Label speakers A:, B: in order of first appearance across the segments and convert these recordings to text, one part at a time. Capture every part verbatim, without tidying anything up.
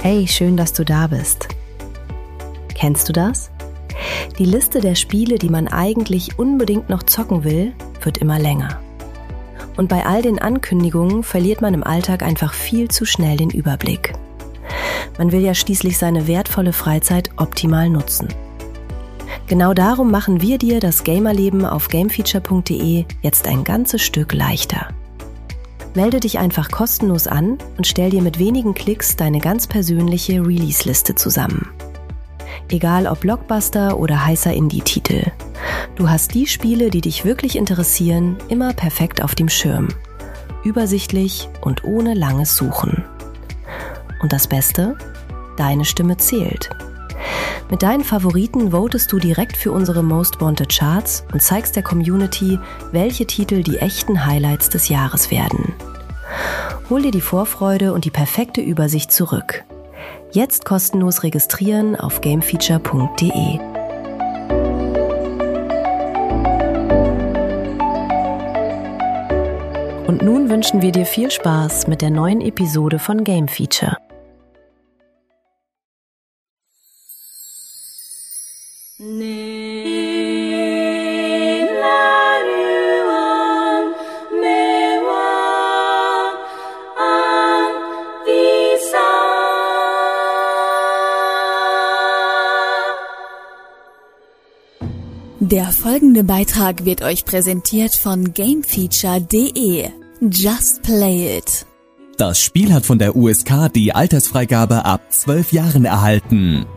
A: Hey, schön, dass du da bist. Kennst du das? Die Liste der Spiele, die man eigentlich unbedingt noch zocken will, wird immer länger. Und bei all den Ankündigungen verliert man im Alltag einfach viel zu schnell den Überblick. Man will ja schließlich seine wertvolle Freizeit optimal nutzen. Genau darum machen wir dir das Gamerleben auf gamefeature punkt de jetzt ein ganzes Stück leichter. Melde dich einfach kostenlos an und stell dir mit wenigen Klicks deine ganz persönliche Release-Liste zusammen. Egal ob Blockbuster oder heißer Indie-Titel. Du hast die Spiele, die dich wirklich interessieren, immer perfekt auf dem Schirm. Übersichtlich und ohne langes Suchen. Und das Beste? Deine Stimme zählt. Mit deinen Favoriten votest du direkt für unsere Most Wanted Charts und zeigst der Community, welche Titel die echten Highlights des Jahres werden. Hol dir die Vorfreude und die perfekte Übersicht zurück. Jetzt kostenlos registrieren auf gamefeature punkt de. Und nun wünschen wir dir viel Spaß mit der neuen Episode von Game Feature.
B: Der folgende Beitrag wird euch präsentiert von gamefeature punkt de. Just play it.
C: Das Spiel hat von der U S K die Altersfreigabe ab zwölf Jahren erhalten.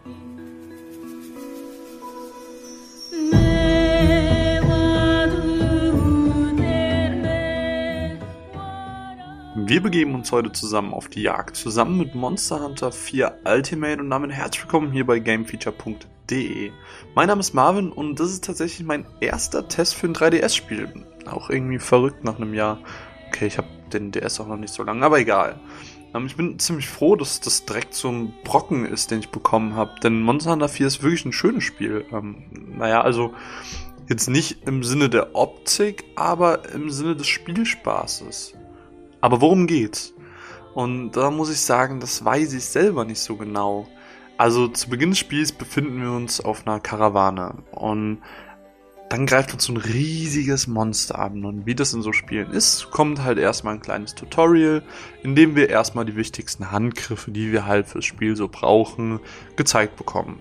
D: Wir begeben uns heute zusammen auf die Jagd, zusammen mit Monster Hunter vier Ultimate und damit herzlich willkommen hier bei gamefeature punkt de. Mein Name ist Marvin und das ist tatsächlich mein erster Test für ein drei D S-Spiel. Auch irgendwie verrückt nach einem Jahr. Okay, ich habe den D S auch noch nicht so lange, aber egal. Ähm, ich bin ziemlich froh, dass das direkt so ein Brocken ist, den ich bekommen habe, denn Monster Hunter vier ist wirklich ein schönes Spiel. Ähm, naja, also jetzt nicht im Sinne der Optik, aber im Sinne des Spielspaßes. Aber worum geht's? Und da muss ich sagen, das weiß ich selber nicht so genau. Also zu Beginn des Spiels befinden wir uns auf einer Karawane und dann greift uns so ein riesiges Monster an. Und wie das in so Spielen ist, kommt halt erstmal ein kleines Tutorial, in dem wir erstmal die wichtigsten Handgriffe, die wir halt fürs Spiel so brauchen, gezeigt bekommen.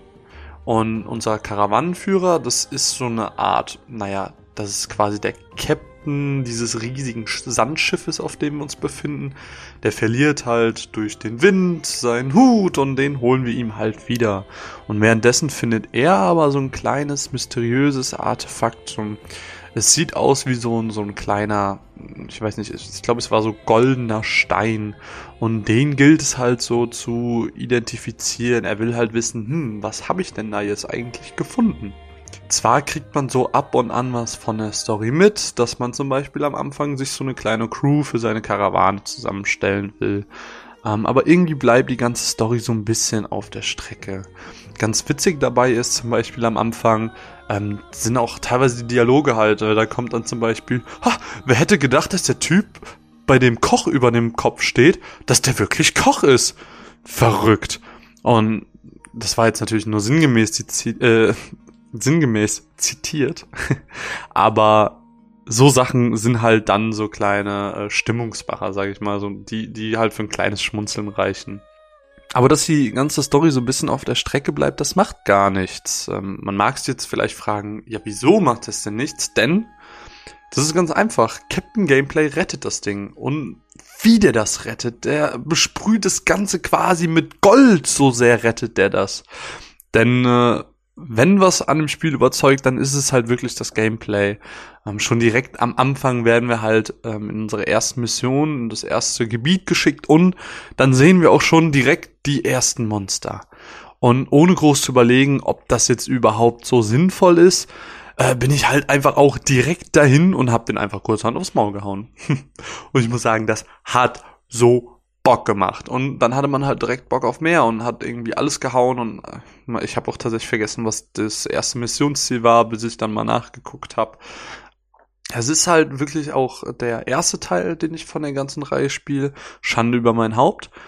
D: Und unser Karawanenführer, das ist so eine Art, naja, das ist quasi der Captain dieses riesigen Sandschiffes, auf dem wir uns befinden. Der verliert halt durch den Wind seinen Hut und den holen wir ihm halt wieder. Und währenddessen findet er aber so ein kleines, mysteriöses Artefakt. So, es sieht aus wie so ein, so ein kleiner, ich weiß nicht, ich glaube es war so goldener Stein. Und den gilt es halt so zu identifizieren. Er will halt wissen, hm, was habe ich denn da jetzt eigentlich gefunden? Zwar kriegt man so ab und an was von der Story mit, dass man zum Beispiel am Anfang sich so eine kleine Crew für seine Karawane zusammenstellen will. Ähm, aber irgendwie bleibt die ganze Story so ein bisschen auf der Strecke. Ganz witzig dabei ist zum Beispiel am Anfang, ähm, sind auch teilweise die Dialoge halt. Äh, da kommt dann zum Beispiel, ha, wer hätte gedacht, dass der Typ, bei dem Koch über dem Kopf steht, dass der wirklich Koch ist? Verrückt. Und das war jetzt natürlich nur sinngemäß die äh, sinngemäß zitiert, aber so Sachen sind halt dann so kleine äh, Stimmungsmacher, sage ich mal, so die die halt für ein kleines Schmunzeln reichen. Aber dass die ganze Story so ein bisschen auf der Strecke bleibt, das macht gar nichts. Ähm, man mag es jetzt vielleicht fragen, ja, wieso macht das denn nichts? Denn das ist ganz einfach. Captain Gameplay rettet das Ding. Und wie der das rettet, der besprüht das Ganze quasi mit Gold, so sehr rettet der das. Denn äh, wenn was an dem Spiel überzeugt, dann ist es halt wirklich das Gameplay. Ähm, schon direkt am Anfang werden wir halt ähm, in unsere erste Mission, in das erste Gebiet geschickt und dann sehen wir auch schon direkt die ersten Monster. Und ohne groß zu überlegen, ob das jetzt überhaupt so sinnvoll ist, äh, bin ich halt einfach auch direkt dahin und hab den einfach kurzerhand aufs Maul gehauen. Und ich muss sagen, das hat so Bock gemacht. Und dann hatte man halt direkt Bock auf mehr und hat irgendwie alles gehauen und ich habe auch tatsächlich vergessen, was das erste Missionsziel war, bis ich dann mal nachgeguckt habe. Es ist halt wirklich auch der erste Teil, den ich von der ganzen Reihe spiele. Schande über mein Haupt.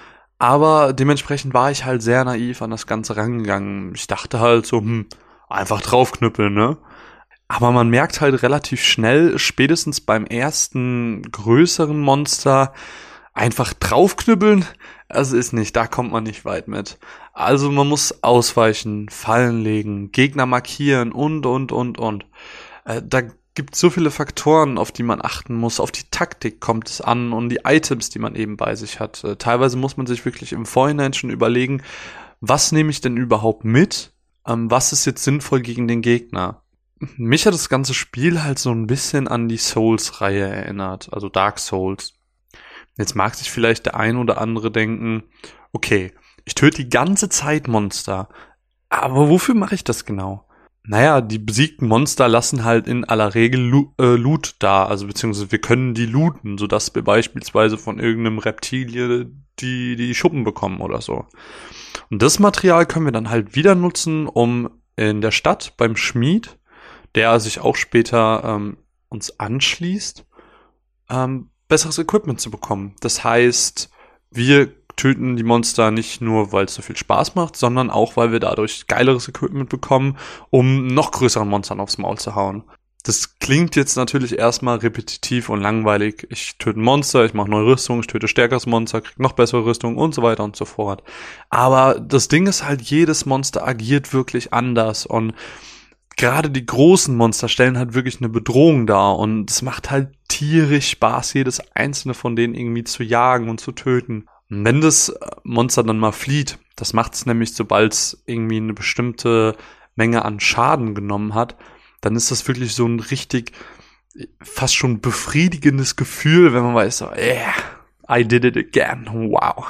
D: Aber dementsprechend war ich halt sehr naiv an das Ganze rangegangen. Ich dachte halt so, hm, einfach draufknüppeln, ne? Aber man merkt halt relativ schnell, spätestens beim ersten größeren Monster, einfach draufknüppeln, also ist nicht, da kommt man nicht weit mit. Also man muss ausweichen, Fallen legen, Gegner markieren und, und, und, und. Äh, da gibt so viele Faktoren, auf die man achten muss. Auf die Taktik kommt es an und die Items, die man eben bei sich hat. Äh, teilweise muss man sich wirklich im Vorhinein schon überlegen, was nehme ich denn überhaupt mit? Ähm, was ist jetzt sinnvoll gegen den Gegner? Mich hat das ganze Spiel halt so ein bisschen an die Souls-Reihe erinnert, also Dark Souls. Jetzt mag sich vielleicht der ein oder andere denken, okay, ich töte die ganze Zeit Monster, aber wofür mache ich das genau? Naja, die besiegten Monster lassen halt in aller Regel Lo- äh, Loot da, also beziehungsweise wir können die looten, sodass wir beispielsweise von irgendeinem Reptilie die, die Schuppen bekommen oder so. Und das Material können wir dann halt wieder nutzen, um in der Stadt beim Schmied, der sich auch später ähm, uns anschließt, ähm, besseres Equipment zu bekommen. Das heißt, wir töten die Monster nicht nur, weil es so viel Spaß macht, sondern auch, weil wir dadurch geileres Equipment bekommen, um noch größeren Monstern aufs Maul zu hauen. Das klingt jetzt natürlich erstmal repetitiv und langweilig. Ich töte ein Monster, ich mache neue Rüstung, ich töte stärkeres Monster, kriege noch bessere Rüstung und so weiter und so fort. Aber das Ding ist halt, jedes Monster agiert wirklich anders und gerade die großen Monster stellen halt wirklich eine Bedrohung dar und es macht halt tierisch Spaß, jedes einzelne von denen irgendwie zu jagen und zu töten. Und wenn das Monster dann mal flieht, das macht es nämlich, sobald es irgendwie eine bestimmte Menge an Schaden genommen hat, dann ist das wirklich so ein richtig, fast schon befriedigendes Gefühl, wenn man weiß, so, yeah, I did it again, wow.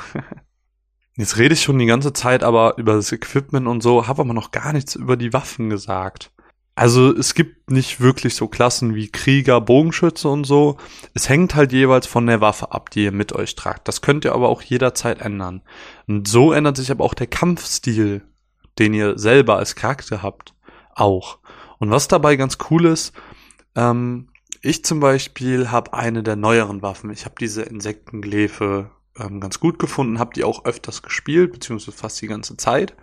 D: Jetzt rede ich schon die ganze Zeit aber über das Equipment und so, habe aber noch gar nichts über die Waffen gesagt. Also es gibt nicht wirklich so Klassen wie Krieger, Bogenschütze und so. Es hängt halt jeweils von der Waffe ab, die ihr mit euch tragt. Das könnt ihr aber auch jederzeit ändern. Und so ändert sich aber auch der Kampfstil, den ihr selber als Charakter habt, auch. Und was dabei ganz cool ist, ähm, ich zum Beispiel habe eine der neueren Waffen. Ich habe diese Insektenglefe ähm, ganz gut gefunden, habe die auch öfters gespielt, beziehungsweise fast die ganze Zeit.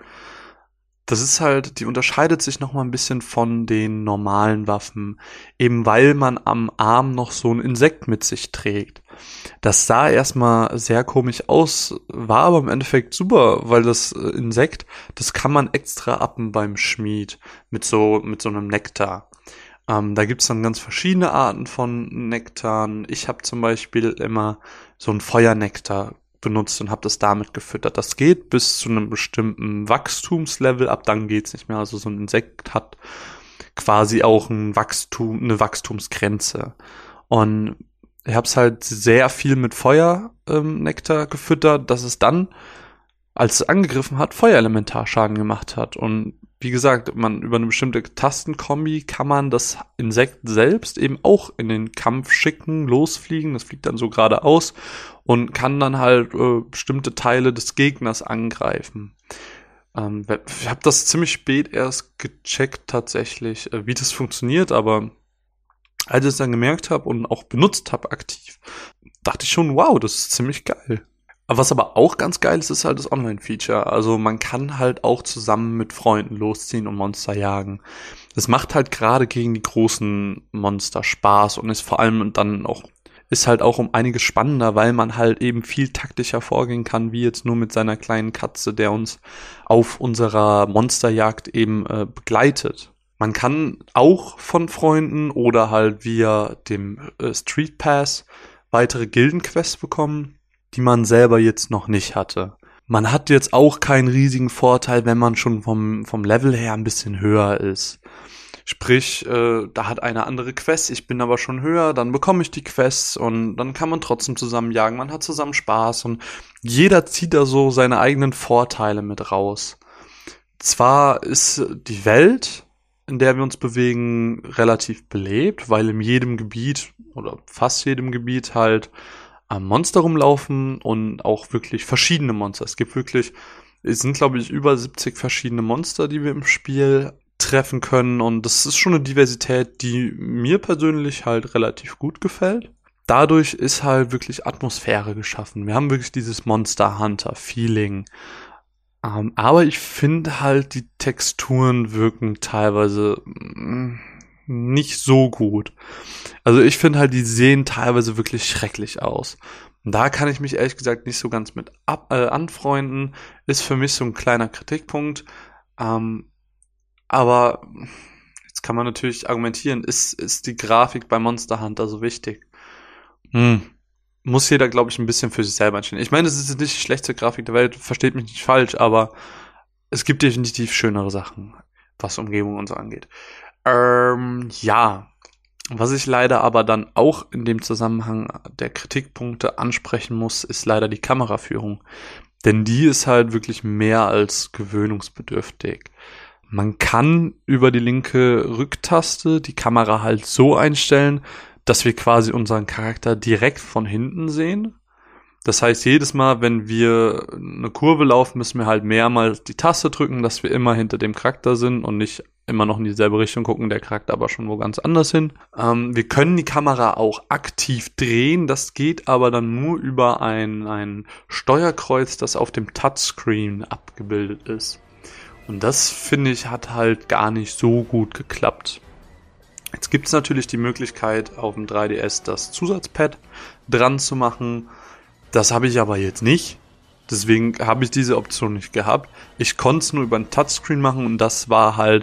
D: Das ist halt, die unterscheidet sich noch mal ein bisschen von den normalen Waffen, eben weil man am Arm noch so ein Insekt mit sich trägt. Das sah erstmal sehr komisch aus, war aber im Endeffekt super, weil das Insekt, das kann man extra appen beim Schmied mit so mit so einem Nektar. Ähm, da gibt's dann ganz verschiedene Arten von Nektaren. Ich habe zum Beispiel immer so ein Feuernektar benutzt und habe das damit gefüttert. Das geht bis zu einem bestimmten Wachstumslevel, ab dann geht's nicht mehr. Also so ein Insekt hat quasi auch ein Wachstum, eine Wachstumsgrenze. Und ich habe es halt sehr viel mit Feuernektar ähm, gefüttert, dass es dann, als es angegriffen hat, Feuerelementarschaden gemacht hat. Und wie gesagt, man über eine bestimmte Tastenkombi kann man das Insekt selbst eben auch in den Kampf schicken, losfliegen. Das fliegt dann so geradeaus und kann dann halt äh, bestimmte Teile des Gegners angreifen. Ähm, ich habe das ziemlich spät erst gecheckt tatsächlich, äh, wie das funktioniert, aber als ich es dann gemerkt habe und auch benutzt habe aktiv, dachte ich schon, wow, das ist ziemlich geil. Was aber auch ganz geil ist, ist halt das Online-Feature. Also man kann halt auch zusammen mit Freunden losziehen und Monster jagen. Das macht halt gerade gegen die großen Monster Spaß und ist vor allem dann auch, ist halt auch um einiges spannender, weil man halt eben viel taktischer vorgehen kann, wie jetzt nur mit seiner kleinen Katze, der uns auf unserer Monsterjagd eben äh, begleitet. Man kann auch von Freunden oder halt via dem äh, Street Pass weitere Gildenquests bekommen, die man selber jetzt noch nicht hatte. Man hat jetzt auch keinen riesigen Vorteil, wenn man schon vom vom Level her ein bisschen höher ist. Sprich, äh, da hat eine andere Quest, ich bin aber schon höher, dann bekomme ich die Quests und dann kann man trotzdem zusammen jagen, man hat zusammen Spaß und jeder zieht da so seine eigenen Vorteile mit raus. Zwar ist die Welt, in der wir uns bewegen, relativ belebt, weil in jedem Gebiet oder fast jedem Gebiet halt Monster rumlaufen und auch wirklich verschiedene Monster. Es gibt wirklich, es sind glaube ich über siebzig verschiedene Monster, die wir im Spiel treffen können und das ist schon eine Diversität, die mir persönlich halt relativ gut gefällt. dadurch ist halt wirklich Atmosphäre geschaffen. Wir haben wirklich dieses Monster Hunter Feeling. Ähm, aber ich finde halt, die Texturen wirken teilweise mh, nicht so gut. Also ich finde halt, die sehen teilweise wirklich schrecklich aus. Und da kann ich mich ehrlich gesagt nicht so ganz mit ab, äh, anfreunden. Ist für mich so ein kleiner Kritikpunkt. Ähm, aber jetzt kann man natürlich argumentieren, ist, ist die Grafik bei Monster Hunter so wichtig? Hm. Muss jeder, glaube ich, ein bisschen für sich selber entscheiden. Ich meine, es ist nicht die schlechteste Grafik der Welt, versteht mich nicht falsch, aber es gibt definitiv schönere Sachen, was Umgebung und so angeht. Ähm, ja. Was ich leider aber dann auch in dem Zusammenhang der Kritikpunkte ansprechen muss, ist leider die Kameraführung. Denn die ist halt wirklich mehr als gewöhnungsbedürftig. Man kann über die linke Rücktaste die Kamera halt so einstellen, dass wir quasi unseren Charakter direkt von hinten sehen. Das heißt, jedes Mal, wenn wir eine Kurve laufen, müssen wir halt mehrmals die Taste drücken, dass wir immer hinter dem Charakter sind und nicht immer noch in dieselbe Richtung gucken, der Charakter aber schon wo ganz anders hin. Ähm, wir können die Kamera auch aktiv drehen, das geht aber dann nur über ein, ein Steuerkreuz, das auf dem Touchscreen abgebildet ist. Und das, finde ich, hat halt gar nicht so gut geklappt. Jetzt gibt es natürlich die Möglichkeit, auf dem drei D S das Zusatzpad dran zu machen. Das habe ich aber jetzt nicht. Deswegen habe ich diese Option nicht gehabt. Ich konnte es nur über ein Touchscreen machen und das war halt,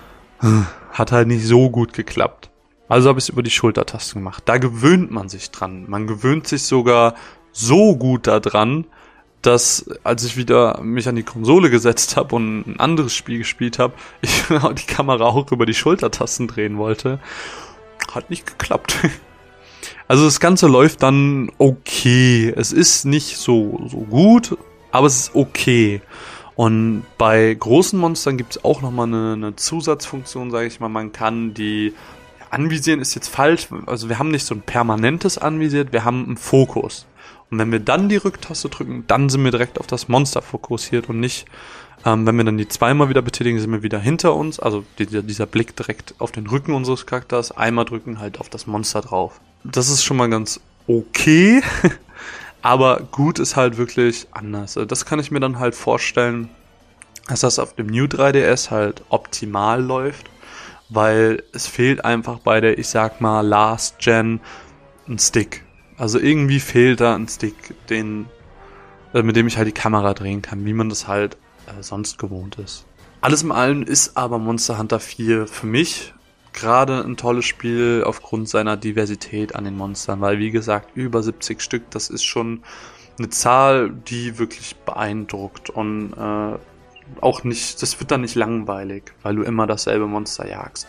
D: hat halt nicht so gut geklappt. Also habe ich es über die Schultertasten gemacht. Da gewöhnt man sich dran. Man gewöhnt sich sogar so gut daran, dass, als ich wieder mich an die Konsole gesetzt habe und ein anderes Spiel gespielt habe, ich die Kamera auch über die Schultertasten drehen wollte. Hat nicht geklappt. Also das Ganze läuft dann okay. Es ist nicht so, so gut, aber es ist okay. Und bei großen Monstern gibt es auch nochmal eine, eine Zusatzfunktion, sage ich mal. Man kann die anvisieren, ist jetzt falsch. Also wir haben nicht so ein permanentes Anvisiert, wir haben einen Fokus. Und wenn wir dann die Rücktaste drücken, dann sind wir direkt auf das Monster fokussiert und nicht, ähm, wenn wir dann die zweimal wieder betätigen, sind wir wieder hinter uns. Also dieser, dieser Blick direkt auf den Rücken unseres Charakters, einmal drücken halt auf das Monster drauf. Das ist schon mal ganz okay, aber gut ist halt wirklich anders. Das kann ich mir dann halt vorstellen, dass das auf dem New drei D S halt optimal läuft, weil es fehlt einfach bei der, ich sag mal, Last Gen ein Stick. Also irgendwie fehlt da ein Stick, den, äh, mit dem ich halt die Kamera drehen kann, wie man das halt äh, sonst gewohnt ist. Alles in allem ist aber Monster Hunter vier für mich gerade ein tolles Spiel aufgrund seiner Diversität an den Monstern, weil wie gesagt, über siebzig Stück, das ist schon eine Zahl, die wirklich beeindruckt und äh, auch nicht, das wird dann nicht langweilig, weil du immer dasselbe Monster jagst.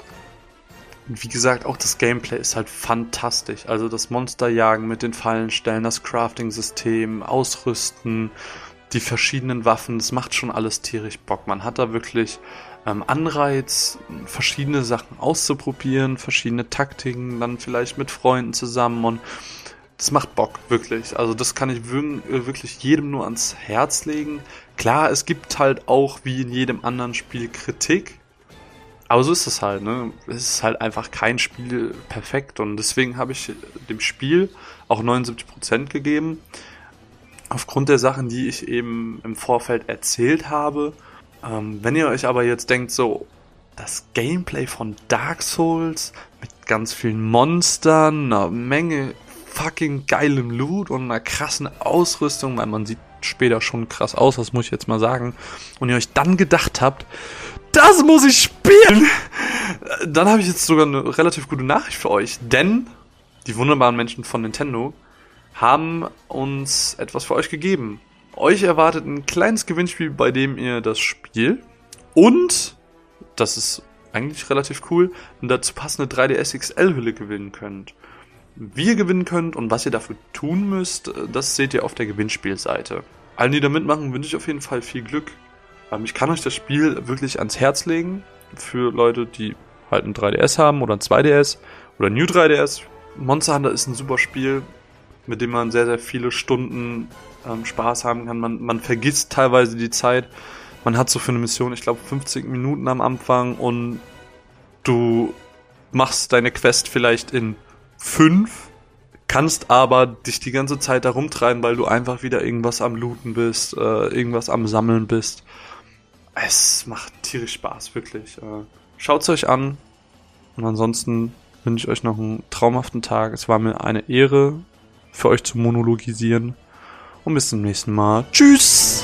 D: Und wie gesagt, auch das Gameplay ist halt fantastisch. Also das Monsterjagen mit den Fallenstellen, das Crafting-System, Ausrüsten, die verschiedenen Waffen, das macht schon alles tierisch Bock. Man hat da wirklich ähm, Anreiz, verschiedene Sachen auszuprobieren, verschiedene Taktiken, dann vielleicht mit Freunden zusammen und das macht Bock, wirklich. Also das kann ich wirklich jedem nur ans Herz legen. Klar, es gibt halt auch, wie in jedem anderen Spiel, Kritik. Aber so ist es halt, ne? Es ist halt einfach kein Spiel perfekt und deswegen habe ich dem Spiel auch neunundsiebzig Prozent gegeben. Aufgrund der Sachen, die ich eben im Vorfeld erzählt habe. Ähm, wenn ihr euch aber jetzt denkt, so, das Gameplay von Dark Souls mit ganz vielen Monstern, einer Menge fucking geilem Loot und einer krassen Ausrüstung, weil man sieht später schon krass aus, das muss ich jetzt mal sagen, und ihr euch dann gedacht habt, das muss ich spielen, dann habe ich jetzt sogar eine relativ gute Nachricht für euch, denn die wunderbaren Menschen von Nintendo haben uns etwas für euch gegeben. Euch erwartet ein kleines Gewinnspiel, bei dem ihr das Spiel und, das ist eigentlich relativ cool, eine dazu passende drei D S X L-Hülle gewinnen könnt. Wie ihr gewinnen könnt und was ihr dafür tun müsst, das seht ihr auf der Gewinnspielseite. Allen, die da mitmachen, wünsche ich auf jeden Fall viel Glück. Ich kann euch das Spiel wirklich ans Herz legen, für Leute, die halt ein drei D S haben oder ein zwei D S oder ein New drei D S. Monster Hunter ist ein super Spiel, mit dem man sehr, sehr viele Stunden ähm, Spaß haben kann. Man, man vergisst teilweise die Zeit. Man hat so für eine Mission, ich glaube, fünfzig Minuten am Anfang und du machst deine Quest vielleicht in fünf. kannst aber dich die ganze Zeit da rumtreiben, weil du einfach wieder irgendwas am Looten bist, äh, irgendwas am Sammeln bist. Es macht tierisch Spaß, wirklich. Äh, schaut's euch an und ansonsten wünsche ich euch noch einen traumhaften Tag. Es war mir eine Ehre, für euch zu monologisieren und bis zum nächsten Mal. Tschüss!